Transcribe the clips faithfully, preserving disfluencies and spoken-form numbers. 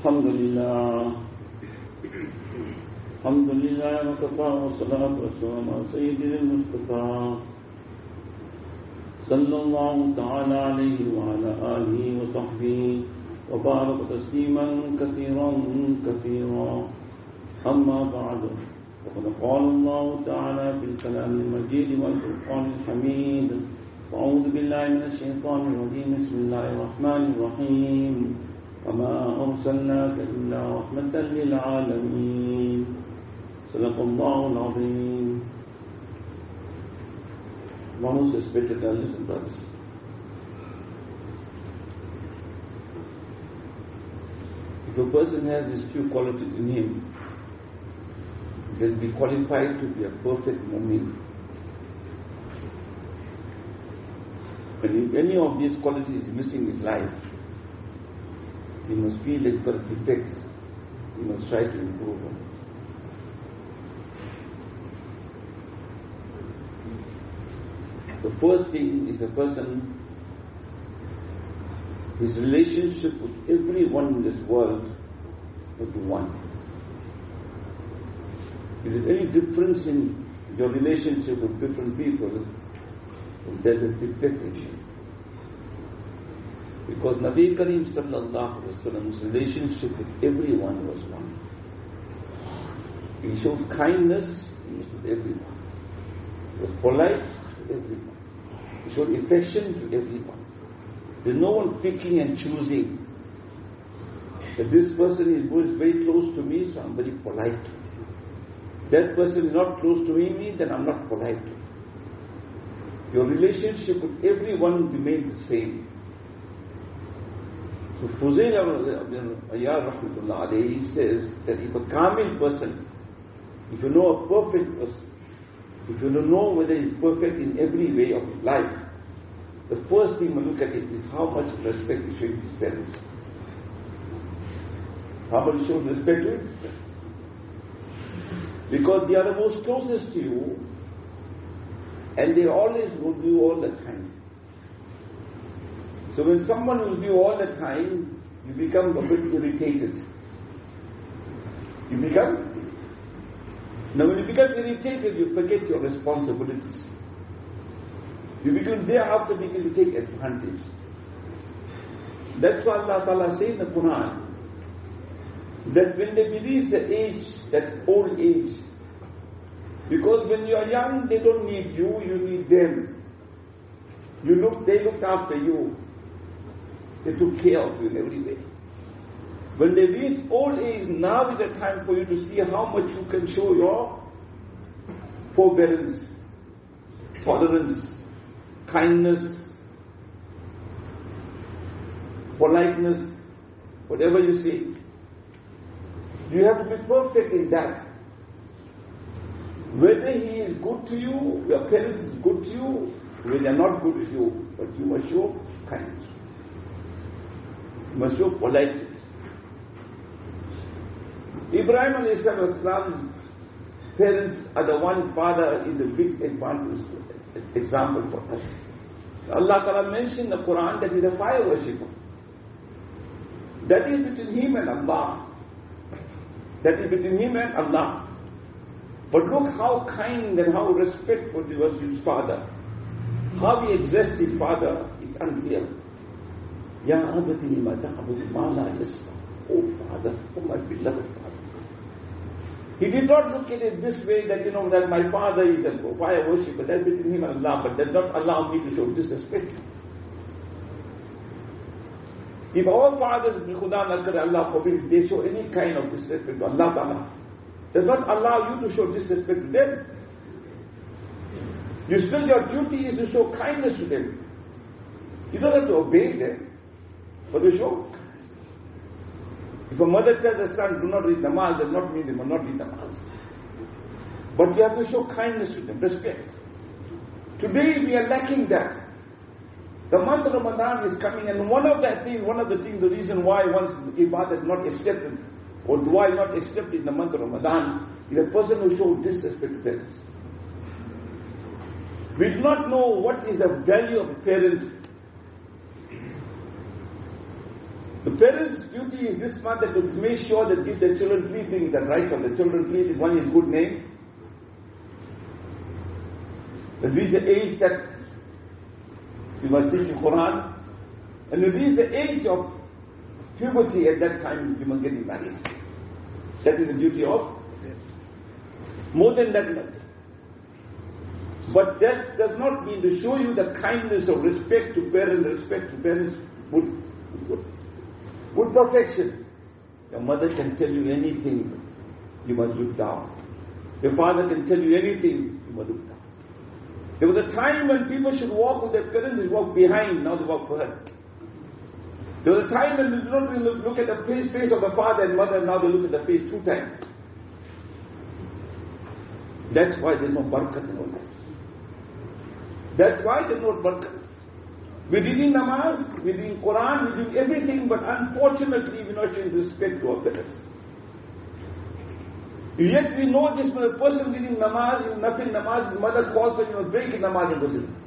الحمد لله الحمد لله وكفى والصلاة والسلام على سيدنا المصطفى صلى الله تعالى عليه وعلى آله وصحبه وبارك تسليما كثيرا كثيرا. أما بعد، وقد قال الله تعالى في الكلام المجيد والفرقان الحميد: أعوذ بالله من الشيطان الرجيم، بسم الله الرحمن الرحيم، وما أرسلناك إلا رحمة للعالمين. صدق الله العظيم. Most respected elders and brothers, if a person has these few qualities in him, he can be qualified to be a perfect mu'min. But if any of these qualities is missing in his life, he must feel he's got defects. He must try to improve them. The first thing is a person, his relationship with everyone in this world will be one. If there is any difference in your relationship with different people, there is a defect in you. Because Nabi Kareem sallallahu alaihi wasallam's relationship with everyone was one. He showed kindness to everyone. He was polite to everyone. He showed affection to everyone. There's no one picking and choosing that this person is very close to me, so I'm very polite to him. That person is not close to me, then I'm not polite to him. Your relationship with everyone remains the same. So Fuzail ibn Iyad rahmatullah alayhi says that if a kamil person, if you know a perfect person, if you don't know whether he's perfect in every way of his life, the first thing we look at it is how much respect he shows his parents. How much he shows respect to his parents. Because they are the most closest to you, and they always will do all the time. So when someone will do all the time, you become a bit irritated. You become Now when you become irritated, you forget your responsibilities. You become thereafter begin to take advantage. That's why Allah Ta'ala says in the Quran that when they release the age, that old age, because when you are young, they don't need you, you need them. You look, they looked after you. They took care of you in every way. When they reach old age, now is the time for you to see how much you can show your forbearance, tolerance, kindness, politeness, whatever you say. You have to be perfect in that. Whether he is good to you, your parents is good to you, whether they are not good to you, but you must show kindness. You must show politeness. Ibrahim alayhi salam's parents are the one father is a big advantage, example for us. Allah Ta'ala mentioned in the Quran that he is a fire worshipper. That is between him and Allah. That is between him and Allah. But look how kind and how respectful he was to his father. How he addressed his father is unreal. Ya abati lima ta'budu ma la yasma. Oh Father, oh my beloved Father. He did not look at it this way that, you know, that my father is a fire worshipper, that's between him and Allah, but does not allow me to show disrespect. If our fathers, Khuda na kare, Allah forbid, they show any kind of disrespect to Allah Ta'ala, does not allow you to show disrespect to them. You still, your duty is to show kindness to them. You don't have to obey them, but to show. If a mother tells her son, do not read namaz, does not mean they will not read namaz. But you have to show kindness to them, respect. Today we are lacking that. The month of Ramadan is coming, and one of the things, one of the things, the reason why once ibadah is not accepted, or dua is not accepted in the month of Ramadan, is a person who shows disrespect to parents. We do not know what is the value of a parent. The parents' duty is this one, that to make sure that give their children three things, the rights of the children three things. One is good name. That reach the age that you must teach the Quran. And you reach the age of puberty, at that time you must get married. That is the duty of. More than that, nothing. But that does not mean to show you the kindness of respect to parents, respect to parents, good, good, good perfection. Your mother can tell you anything, you must look down. Your father can tell you anything, you must look down. There was a time when people should walk with their parents, they walk behind, now they walk forward. There was a time when they do not really look at the face, face of the father and mother, now they look at the face two times. That's why there's no barakat in our lives. That's why there's no barakat. We're reading namaz, we're reading Quran, we're doing everything, but unfortunately we're not showing respect to our parents. Yet we know this, when a person reading namaz, in nafil namaz, his mother calls when he was breaking namaz and goes in.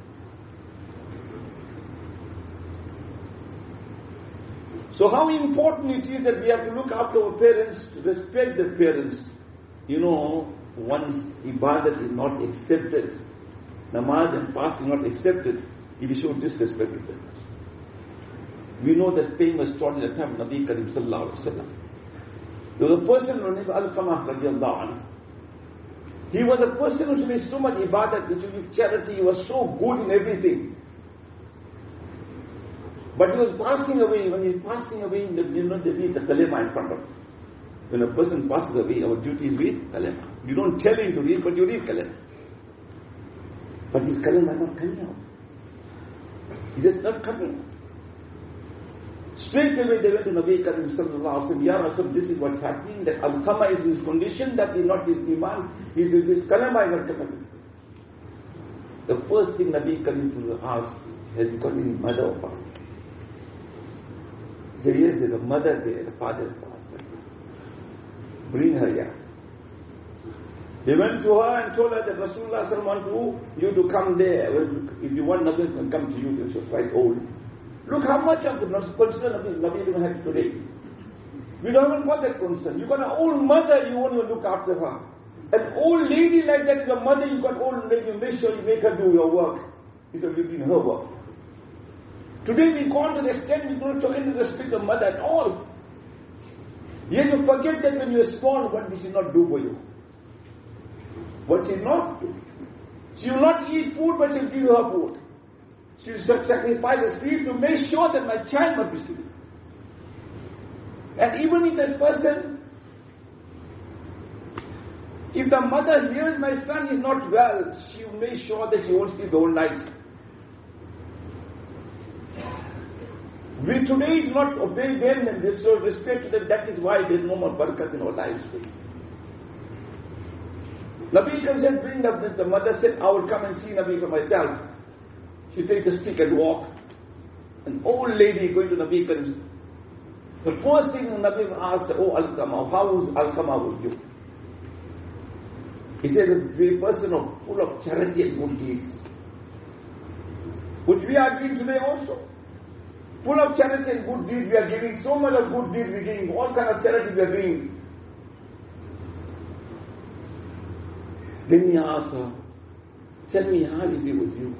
So how important it is that we have to look after our parents, respect the parents. You know, once ibadat is not accepted, namaz and fasting not accepted, if we show disrespect to parents. We know the famous story at the time of Nabi Karim sallallahu alaihi wasallam. There was a person named Al-Qamah radiallahu anhu. He was a person who made so much ibadat, which was charity, he was so good in everything. But he was passing away. When he was passing away, you know, they read the kalema in front of him. When a person passes away, our duty is read kalema. You don't tell him to read, but you read kalema. But his kalema is not coming out. He just not coming out. Straight away they went to Nabi Karim sallallahu alaihi wasallam. Ya Rasul, this is what's happening. That Al-Qama is his condition, that is not his iman. His, his kalema is not coming. The first thing Nabi Karim asked, has he got any mother or father? He said, yes, there's a mother there, the father passed. Bring her here. They went to her and told her that Rasulullah sallallahu alaihi wasallam wants you to come there. If you want Nabi to come to you, this was quite old. Look how much of the concern of this Nabi even had today. We don't even got that concern. You got an old mother, you want to look after her. An old lady like that, your mother, you got old lady, you make sure you make her do your work. It's a doing her work. Today we gone to the extent we don't show any respect of mother at all. Yet you forget that when you are small, what did she not do for you? What she not do? She will not eat food, but she will give you her food. She will sacrifice her sleep to make sure that my child must be sleeping. And even if that person, if the mother hears my son is not well, she will make sure that she won't sleep the whole night. We today do not obey them and restore respect to them. That is why there is no more barakat in our lives today. Nabi comes and brings up that the mother said, I will come and see Nabi for myself. She takes a stick and walk. An old lady going to Nabi comes. The first thing Nabi asked, oh Al-Qamah, how is Al-Qamah with you? He said, a person of, full of charity and good deeds. Which we are doing today also. Full of charity and good deeds, we are giving so much of good deeds, we are giving all kind of charity we are doing. Then he asked her, tell me, how is he with you?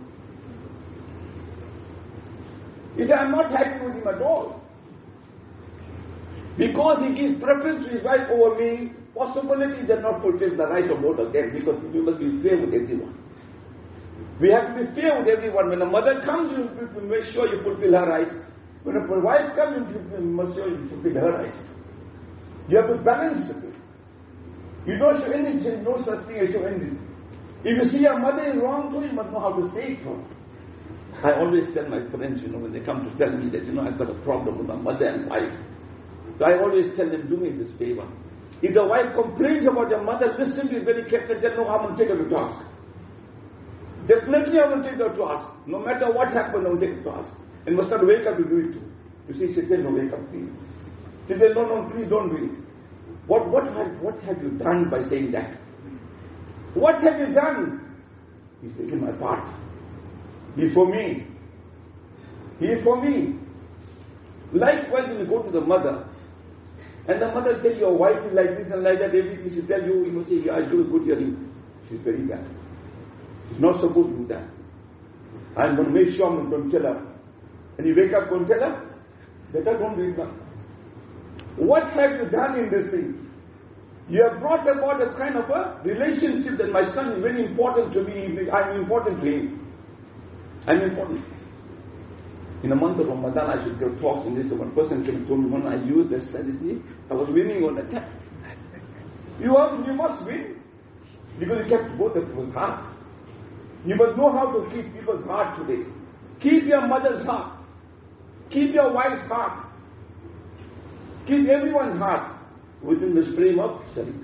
He said, I'm not happy with him at all. Because he gives preference to his wife over me, possibility does not fulfill the right of both of them, because we must be fair with everyone. We have to be fair with everyone. When a mother comes, you make sure you fulfill her rights. When a wife comes, you must sure you fulfill her rights. You have to balance it. You don't show anything, no such thing as show anything. If you see your mother is wrong too, you must know how to say it to her. I always tell my friends, you know, when they come to tell me that, you know, I've got a problem with my mother and wife. So I always tell them, do me this favor. If the wife complains about your mother, listen to it very carefully, tell no harm and take her to task. Definitely I will take her to task. No matter what happens, I will take her to task. And must not wake up to do it too. You see, she said, no, wake up, please. She said, no, no, please don't do it. What, what, have, what have you done by saying that? What have you done? He's taken my part. He's for me. He is for me. Likewise, when you go to the mother, and the mother tell your wife is like this and like that, everything she tell you, you must say, yeah, I do a good hearing. She's very bad. She's not supposed to do that. I'm going to make sure I'm going to tell her. And you wake up, go and tell her, better don't do it now. What have you done in this thing? You have brought about a kind of a relationship that my son is very important to me, I'm important to him. I'm important. In the month of Ramadan, I should give talks in this. One person came and told me, when I used that strategy, I was winning all the time. You, have, you must win. Because you kept both of people's heart. You must know how to keep people's heart today. Keep your mother's heart. Keep your wife's heart. Keep everyone's heart within this frame of Sharia.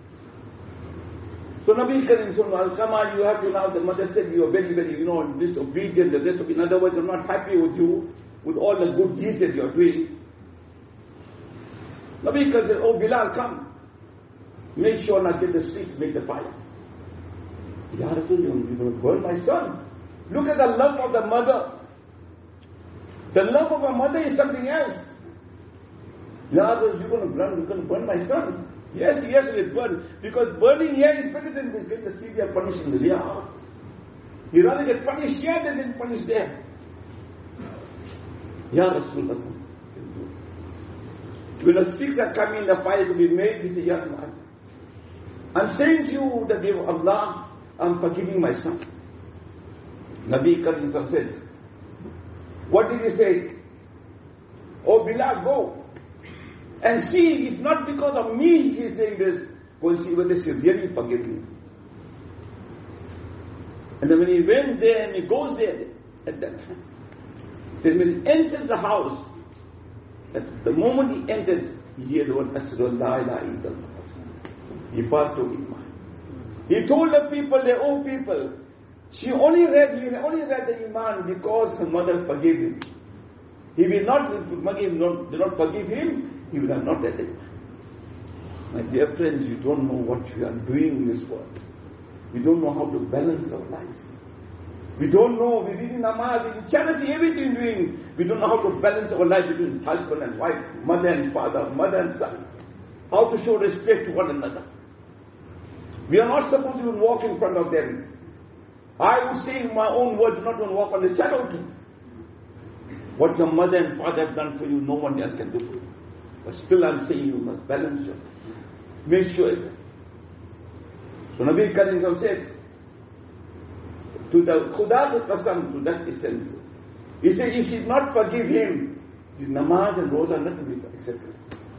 So Nabi Karim Sallallahu Alaihi Wasallam, you have to now, the mother said, you are very, very, you know, disobedient. The rest of, in other words, I'm not happy with you, with all the good deeds that you are doing. Nabi Karim said, oh Bilal, come. Make sure not get the sticks, make the fire. Ya Rasul, you're going to burn my son. Look at the love of the mother. The love of a mother is something else. Ya Rasul, you're going to burn, you're going to burn my son. Yes, yes, it burn. Because burning here is better than getting the severe punishment in the real. You rather get punished here than get punished there. Ya Rasulullah. When the sticks are coming, the fire to be made, he said, Ya Allah, I'm saying to you that name of Allah, I'm forgiving my son. Nabi Karim said, what did he say? Oh Bilal, go. And see, it's not because of me she's saying this. Go and see whether she really forgive me. And then when he went there and he goes there at that time, then when he enters the house, at the moment he enters, he hears the word Ashhadu an la ilaha illallah. He passed through Iman. He told the people, the old people, she only read, he only read the Iman because her mother forgave him. He will not forgive, not, do not forgive him, he would have not read it. My dear friends, you don't know what we are doing in this world. We don't know how to balance our lives. We don't know, we read in namaz, in charity, everything doing. We don't know how to balance our life between husband and wife, mother and father, mother and son. How to show respect to one another. We are not supposed to even walk in front of them. I would say in my own words, do not even walk on the shadow too. What your mother and father have done for you, no one else can do for you. But still I'm saying you must balance your life. Make sure. So Nabi Karim said, to the Khuda Qasam, to that essence, he said, if she did not forgive him, his namaz and roza are not to be accepted.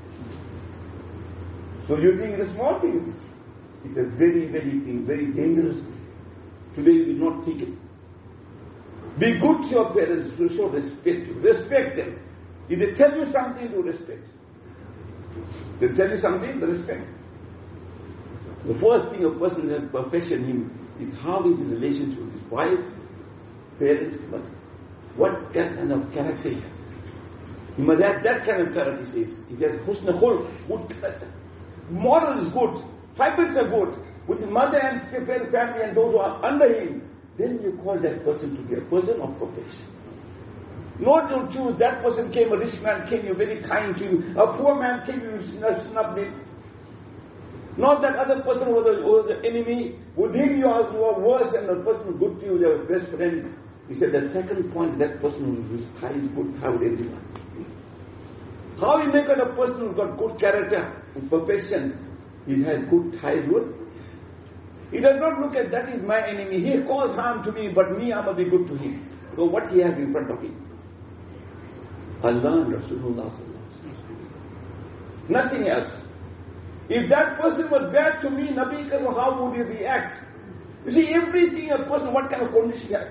So you think it's a small thing? It's a very, very thing, very dangerous thing. Today we will not take it. Be good to your parents to show respect. Respect them. If they tell you something, do respect. They tell you something, respect. The first thing a person has perfection in is how is his relationship with his wife, parents, but what kind of character he has. He must have that kind of character, he says. If he has husn khulq, good character. Moral is good, habits are good, with his mother and family and those who are under him, then you call that person to be a person of perfection. Not to choose that person came, a rich man came, you very kind to you, a poor man came, you snubbed him. Not that other person was, a, was an enemy, with him you are, you are worse than the person good to you, their best friend. He said the second point, that person whose tie is good, tie with everyone. How you make it a person who's got good character and perfection, he has good ties with. He does not look at that is my enemy. He caused harm to me, but me, I must be good to him. So what he has in front of him? Allah and Rasulullah. Nothing else. If that person was bad to me, Nabi Karim, how would he react? You see, everything a person, what kind of condition he has?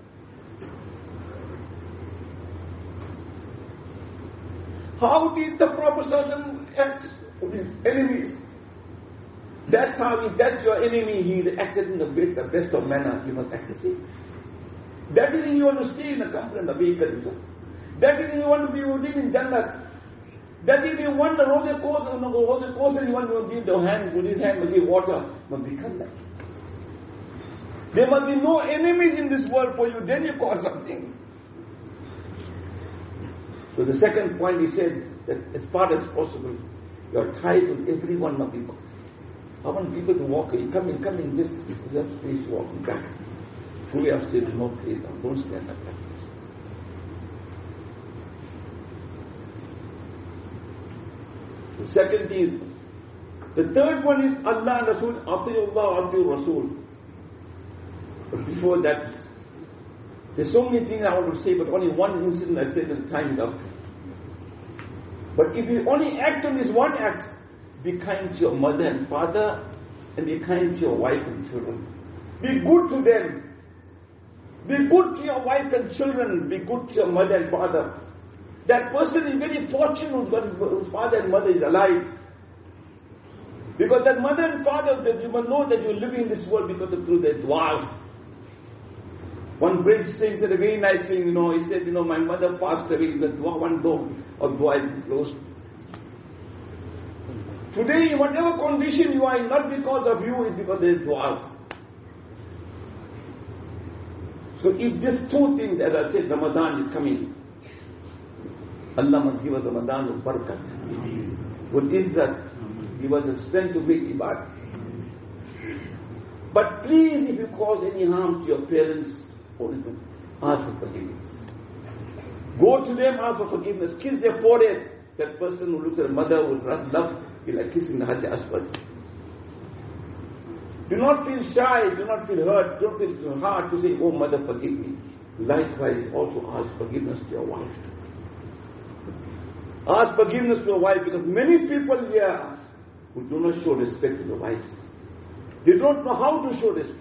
How did the Prophet act with his enemies? That's how, if that's your enemy, he acted in the best, the best of manner, you must act the same. That is if you want to stay in the company of Nabi Karim. That is if you want to be with him in Jannat. That if you want the roller coaster, the roller coaster, you want to give the hand, with his hand, to give water, must become that. There must be no enemies in this world for you, then you cause something. So the second point he said that as far as possible, you are tied with every one of you. I want people to walk in, come in, come in, just, just please walk back. We have said no place now, don't stand up like this. The second is, the third one is Allah and Rasul, Atiullah, Atiur Rasul. But before that, there's so many things I want to say, but only one incident I said and time is up. But if you only act on this one act, be kind to your mother and father, and be kind to your wife and children. Be good to them. Be good to your wife and children. Be good to your mother and father. That person is very fortunate whose father and mother is alive. Because that mother and father, that you must know that you're living in this world because of through their du'as. One great thing said a very nice thing, you know, he said, you know, my mother passed away, the dua, one door of dua is closed. Today, in whatever condition you are in, not because of you, it's because there is du'as. So if these two things, as I said, Ramadan is coming, Allah must give us Ramadan with barakat, with izzat, give us the strength to make ibadah. But please, if you cause any harm to your parents, ask for forgiveness. Go to them, ask for forgiveness. Kiss their forehead. That person who looks at a mother with love, be like kissing the Hajj Aswad. Do not feel shy, do not feel hurt, don't feel too hard to say, oh mother, forgive me. Likewise, also ask forgiveness to your wife. Ask forgiveness to your wife, because many people here who do not show respect to their wives. They don't know how to show respect.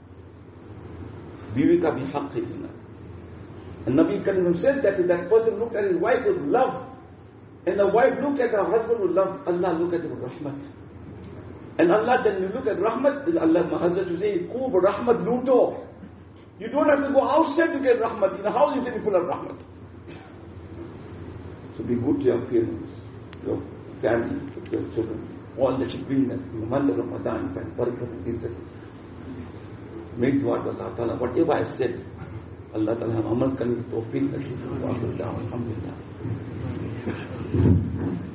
Biwi ka bhi haqq hai. And Nabi Karim said that if that person looked at his wife with love, and the wife looked at her husband with love, Allah looked at him with rahmat. And Allah, then you look at rahmat, Allah Hazrat to say, Qub rahmat luto. You don't have to go outside to get rahmat. In the house you get full of rahmat. So be good to your parents, your family, your children. All that should bring them in the month of Ramadan, and barakat and izzat. Make dua to Allah Ta'ala. Whatever I said, Allah Ta'ala amal karne ki tawfiq nasib. Wa akhir da'wan. Alhamdulillah.